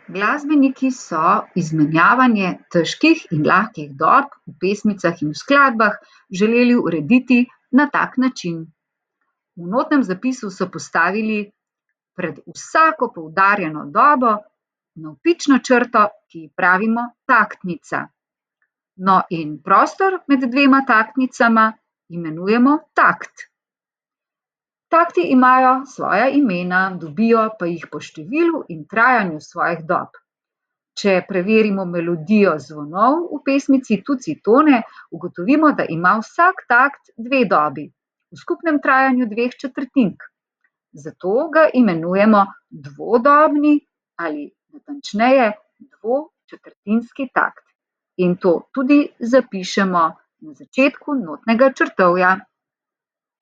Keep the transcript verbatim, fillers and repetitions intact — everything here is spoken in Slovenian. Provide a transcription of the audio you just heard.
Glasbeniki so izmenjavanje težkih in lahkih dob v pesmicah in v skladbah želeli urediti na tak način. V notnem zapisu so postavili pred vsako poudarjeno dobo navpično črto, ki ji pravimo taktnica. No, in prostor med dvema taktnicama imenujemo takt. Takti imajo svoja imena, dobijo pa jih po številu in trajanju svojih dob. Če preverimo melodijo zvonov v pesmici Tuci-tone, ugotovimo, da ima vsak takt dve dobi, v skupnem trajanju dveh četrtink. Zato ga imenujemo dvodobni ali natančneje dvočetrtinski takt. In to tudi zapišemo na začetku notnega črtovja.